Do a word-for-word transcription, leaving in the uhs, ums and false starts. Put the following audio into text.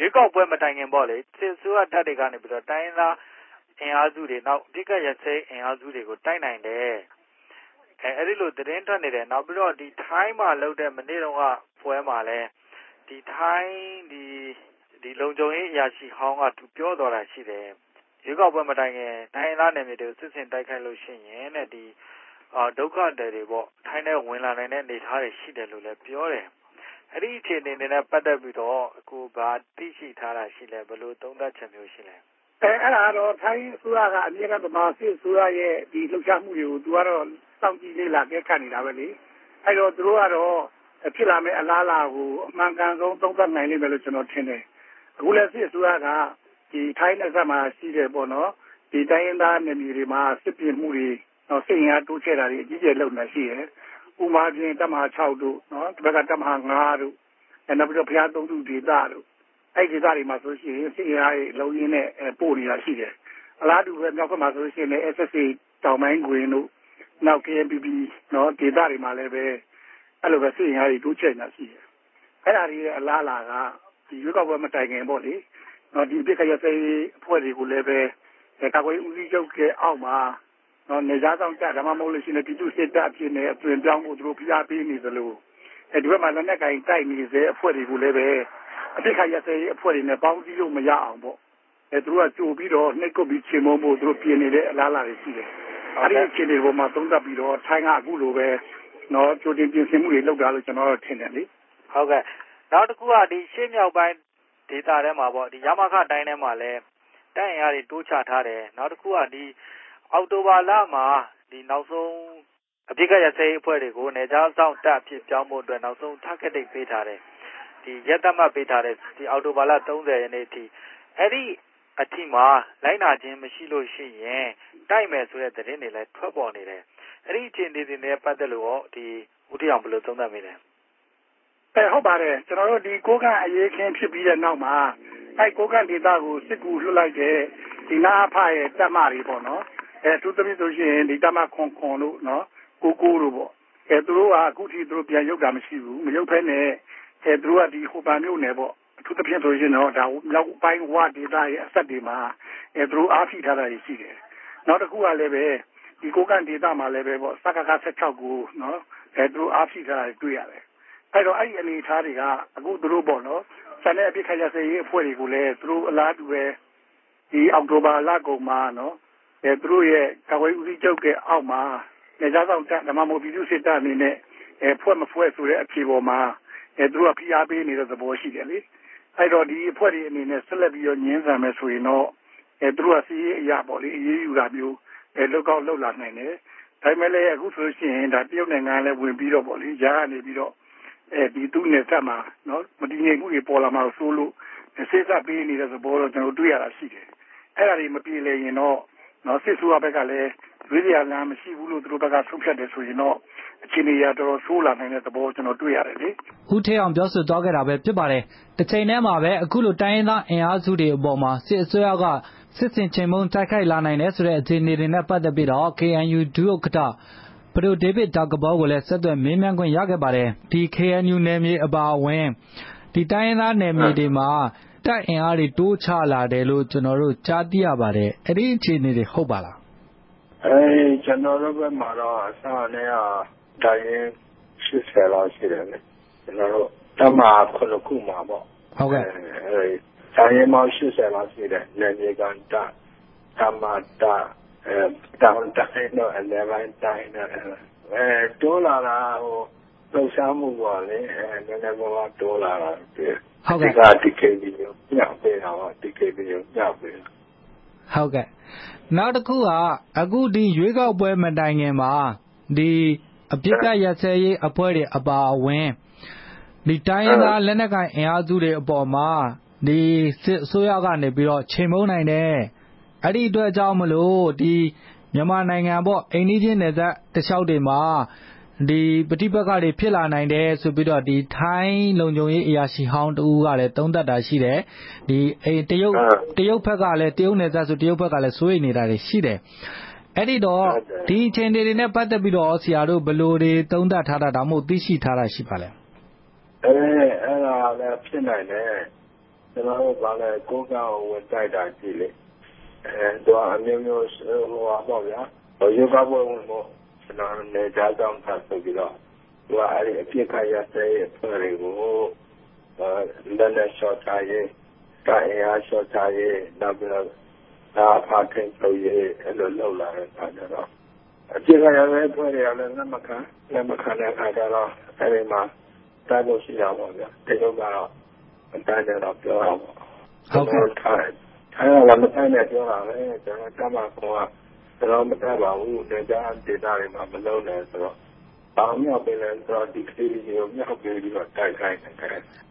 ရွေးကောက်ပွဲမတိုင်ခင်ပေါ့လေစစ်အစိုးရတပ်တွေကနေပြီးတော့တိုင်းသားအင်အားစုတွေနောက်အဓိကရစဲအင်အားစုတွေကိုတိုက်နိုင်တယ်အဲအဲ့ဒီလိုသတင်းထွက်နေတယ်နောက်ပြီးတော့ဒီထိုင်းမှာလုပ်တဲ့မနေ့တုန်းကပွဲမှာလဲဒီထိုင်းဒီဒီလုံခြုံရေးအရာရှိဟောင်းကသူပြောတော်တာရှိတယ်ရွေးကောက်ပွဲမတိုင်ခင်တိုင်းသားနယ်မြေတွေကိုစစ်စင်တိုက်ခိုက်လို့ရှိရင်တဲ့ဒီအာဒုက္ခတွေတွေပေါ့ထိုင်းနဲ့ဝင်လာနိုင်တဲ့အနေအထားတွေရှိတယ်လို့လည်းပြောတယ်အဲ့ဒီအခြေအနေနဲ့ပတ်သက်ပြီးတော့အခုဗာသိရှိထားတာရှိလဲဘယ်လိုသုံးသပ်ချက်မျိုးရှိလဲအဲအဲ့ဒါတော့ထိုင်းအစိုးရကအမြဲတမ်းဗမာစစ်အစိုးရရဲ့ဒီလှုပ်ရှားမှုတွေကိုသူကတော့စောင့်ကြည့်လေ့လာကြခတ်နေတာပဲလေအဲ့တော့သူတို့ကတော့ဖြစ်လာမယ့်အလားအလာကိုအမှန်ကန်ဆုံးသုံးသပ်နိုင်လိမ့်မယ်လို့ကျွန်တော်ထင်တယ်အခုလည်းစစ်အစိုးရကဒီထိုင်းနယ်စပ်မှာရှိတယ်ပေါ့နော်ဒီတိုင်းရင်းသားနယ်မြေတွေမှာစစ်ပြင်းမှုတွေနော်စိတ်ရတိုးချဲ့တာတွေအကြီးကျယ်လုပ်နေရှိတယ်ဥမာပြင်တပ်မဟာ၆တို့နော်ဒီဘက်ကတပ်မဟာ၅တို့အဲနောက်ပြီးတော့ဘုရားသုံးစုဒေသတို့အဲ့ဒီဒေသတွေမှာဆိုရှင်စစ်ရရဲ့လုံရင်းနဲ့ပို့နေတာရှိတယ်အလားတူပဲမြောက်ဘက်မှာဆိုရှင်လည်း S S A တောင်ပိုင်းကွင်းတို့နောက် K N P P နော်ဒေသတွေမှာလည်းပဲအဲ့လိုပဲစစ်ရရဲ့တိုးချဲ့နေတာရှိတယ်အဲ့ဒါတွေရဲ့အလားအလာကဒီရွေးကောက်ပွဲမတိုင်ခင်ပေါ့လေနော်ဒီပြစ်ခရစေးအဖွဲ့တွေကိုလည်းပဲကာကွယ်ဦးစီးချုပ်ကအောက်မှာနော်နေသားဆောင်ကြဒါမှမဟုတ်လို့ရှိရင်ပြည်သူ့စစ်တပ်အဖြစ်နဲ့အသွင်ပြောင်းဖို့သူတို့ဖိအားပေးနေသလိုအဲဒီဘက်မှာလက်နက်ကင်တိုက်နေစေအဖွဲ့တွေကိုလည်းပဲအပြစ်ခရစေးအဖွဲ့တွေနဲ့ပေါင်းစည်းလို့မရအောင်ပေါ့အဲသူတို့ကကြိုပြီးတော့နှိတ်ကုတ်ပြီးချေမုန်းဖို့သူတို့ပြင်နေတဲ့အလားအလာတွေရှိတယ်အဲဒီအခြေအနေပေါ်မှာသုံးသပ်ပြီးတော့ထိုင်းကအခုလိုပဲနော်ကြိုတင်ပြင်ဆင်မှုတွေလုပ်တာလို့ကျွန်တော်တို့ထင်တယ်လေဟုတ်ကဲ့နောက်တစ်ခုကဒီရှေ့မြောက်ပိုင်းဒေတာထဲမှာပေါ့ဒီရမခတိုင်းထဲမှာလဲတိုက်ရင်အားတွေတိုးချထားတယ်နောက်တစ်ခုကဒီအောက်တိုဘာလမှာဒီနောက်ဆုံးအပြစ်ကရစေးအဖွဲ့တွေကိုနေကြားဆောင်တပ်ဖြစ်ပြောင်းဖို့အတွက်နောက်ဆုံး target date ပေးထားတယ်ဒီရက်သက်မှတ်ပေးထားတယ်ဒီအောက်တိုဘာလ၃၀ရက်နေ့အထိအဲ့ဒီအထိမှာလိုက်နာခြင်းမရှိလို့ရှိရင်တိုက်မယ်ဆိုတဲ့သတင်းတွေလည်းထွက်ပေါ်နေတယ်အဲ့ဒီအခြေအနေတွေနဲ့ပတ်သက်လို့ရောဒီဦးထီအောင်ဘယ်လိုသုံးသပ်မိလဲအဲဟုတ်ပါတယ်ကျွန်တော်တို့ဒီကိုကန်အရေးခင်းဖြစ်ပြီးတဲ့နောက်မှာအဲကိုကန်ဒေတာကိုစစ်ကူလွှတ်လိုက်တဲ့ဒီနာအဖရဲ့တပ်မတွေပေါ့နော်အဲသူသမီးဆိုရှင်ဒီတပ်မခွန်ခွန်လို့နော်ကိုကိုလို့ပေါ့အဲသူတို့ကအခုထိသူတို့ပြန်ရုပ်တာမရှိဘူးမရုပ်ဖဲနဲ့အဲသူတို့ကဒီဟိုပန်မြို့နယ်ပေါ့အထူးသဖြင့်ဆိုရှင်တော့ဒါလောက်ပိုင်းဝဒေတာရဲ့အဆက်တွေမှာအဲသူတို့အားဖြည့်ထားတာရှိတယ်နောက်တစ်ခုကလည်းပဲဒီကိုကန်ဒေတာမှာလည်းပဲပေါ့စကက၁၆ကိုနော်အဲသူတို့အားဖြည့်ထားတာတွေ့ရတယ်အဲ့တော့အဲ့ဒီအနေအထားတွေကအခုသူတို့ပေါ့နော်ဆန်တဲ့အပြစ်ခရစေးအဖွဲ့တွေကိုလည်းသူတို့အလားတူပဲဒီအောက်တိုဘာလကုန်မှာနော်အဲသူတို့ရဲ့ကာကွယ်ဦးစီးချုပ်ကအောက်မှာနေသားဆောင်တပ်ဓမ္မမို့ပြည်သူစစ်တပ်အနေနဲ့အဲဖွဲ့မဖွဲ့ဆိုတဲ့အဖြေပေါ်မှာအဲသူတို့ကဖိအားပေးနေတဲ့သဘောရှိတယ်လေအဲ့တော့ဒီအဖွဲ့တွေအနေနဲ့ဆက်လက်ပြီးတော့ညှင်းဆန်မယ်ဆိုရင်တော့အဲသူတို့ကစီးရေးအရာပေါ့လေအရေးယူတာမျိုးအဲလောက်ကောက်လောက်လာနိုင်တယ်ဒါပေမဲ့လည်းအခုဆိုရှင်ဒါတရုတ်နိုင်ငံလည်းဝင်ပြီးတော့ပေါ့လေကြားကနေပြီးတော့အဲဒီသူ့နယ်စပ်မှာနော်မတည်ငြိမ်မှုတွေပေါ်လာမှာဆိုလို့စစ်စပ်ပေးနေတဲ့သဘောတော့ကျွန်တော်တွေ့ရတာရှိတယ်အဲ့ဒါတွေမပြေလည်ရင်တော့နော်စစ်ဆိုးဘက်ကလည်းဝိရိယလမ်းမရှိဘူးလို့သူတို့ဘက်ကဆုံးဖြတ်တယ်ဆိုရင်တော့အခြေအနေရတော့ဆိုးလာနိုင်တဲ့သဘောကျွန်တော်တွေ့ရတယ်လေဦးထေအောင်ပြောဆိုသွားခဲ့တာပဲဖြစ်ပါတယ်တစ်ချိန်တည်းမှာပဲအခုလိုတိုင်းရင်းသားအင်အားစုတွေအပေါ်မှာစစ်အစိုးရကစစ်စင်ချိန်မုံတိုက်ခိုက်လာနိုင်တယ်ဆိုတဲ့အခြေအနေတွေနဲ့ပတ်သက်ပြီးတော့ K N U ဒုဥက္ကဋ္ဌပဒိုဒေးဗစ်တာကဘောကိုလည်းဆက်သွယ်မေးမြန်းခွင့်ရခဲ့ပါတယ်ဒီ K N U နယ်မြေအပါအဝင်ဒီတိုင်းရင်းသားနယ်မြေတွေမှာတပ်အင်အားတွေတိုးချလာတယ်လို့ကျွန်တော်တို့ကြားသိရပါတယ်အဲ့ဒီအခြေအနေတွေဟုတ်ပါလားအဲကျွန်တော်တို့ဘက်မှာတော့အစနဲ့ကတိုင်းရင်းရှစ်ဆယ်လောက်ရှိတယ်လေကျွန်တော်တို့တမခုနှစ်ခုမှာပေါ့ဟုတ်ကဲ့အဲတိုင်းရင်းပေါင်းရှစ်ဆယ်လောက်ရှိတယ်နယ်မြေကန်တတမတာအဲတောင်တိုင်းတော့အလဲပိုင်းတိုင်းတော့အဲတိုးလာတာဟိုလှုပ်ရှားမှုပေါ့လေအဲနည်းနည်းပါးပါးတိုးလာတာတွေ့ဟုတ်ကဲ့ဒီကဒီကေဘီကိုညောက်ပေးတာပါဒီကေဘီကိုညောက်ပေးဟုတ်ကဲ့နောက်တစ်ခုကအခုဒီရွေးကောက်ပွဲမတိုင်ခင်မှာဒီအပြစ်ကရစဲရေးအဖွဲ့တွေအပါအဝင်ဒီတိုင်းရင်းသားလက်နက်ကိုင်အင်အားစုတွေအပေါ်မှာဒီစစ်အစိုးရကနေပြီးတော့ချိန်မုံနိုင်တယ်အဲ့ဒီအတွက်ကြောင့်မလို့ဒီမြန်မာနိုင်ငံပေါ့အိမ်နီးချင်းနယ်စပ်တလျှောက်တွေမှာဒီပဋိပက္ခတွေဖြစ်လာနိုင်တယ်ဆိုပြီးတော့ဒီထိုင်းလုံခြုံရေးအရာရှိဟောင်းတူကလည်းသုံးသပ်တာရှိတယ်ဒီအဲတရုတ်တရုတ်ဘက်ကလည်းတရုတ်နယ်စပ်ဆိုတရုတ်ဘက်ကလည်းစိုးရိမ်နေတာတွေရှိတယ်အဲ့ဒီတော့ဒီအချိန်တွေနဲ့ပတ်သက်ပြီးတော့ဆရာတို့ဘယ်လိုတွေသုံးသပ်ထားတာဒါမှမဟုတ်သိရှိထားတာရှိပါလဲအဲအဲ့ဒါလည်းဖြစ်နိုင်တယ်ကျွန်တော်တို့ကလည်းကိုယ်ကဝင်တိုက်တာကြည့်လေအဲတော့အမျိုးမျိုးဟိုပါပေါ့ဗျာရုပ်ကဘုံကိုကျွန်တော်နေကြကြောင်းဆက်ဆိုပြီးတော့သူကအဲ့ဒီအပြစ်ခရတဲ့ဖွဲ့တွေကိုလက်နဲ့ရှော့ချရေးတိုင်းအားရှော့ချရေးနောက်ပြီးတော့ဒါဖာခင်ဆိုရေးအဲ့လိုလုပ်လာတဲ့အခါကျတော့အပြစ်ခရတဲ့ဖွဲ့တွေကလည်းလက်မခံလက်မခံတဲ့အခါကျတော့အဲ့ဒီမှာတိုက်လို့ရှိရပါဗျာဒီလိုကတော့အတိုင်းတော့ပြောရအောင်ဟုတ်ကဲ့အဲ့ဒါလည်းမတိုင်းနဲ့ပြောတာပဲကျွန်တော်ကမှကောကျွန်တော်မတတ်ပါဘူးဒေတာဒေတာတွေမှာမလုံးနဲ့ဆိုတော့ဘာမှမပြောလဲဆိုတော့ဒီကလေးတွေကိုမြောက်ပြီးတော့တိုက်ခိုင်းတယ်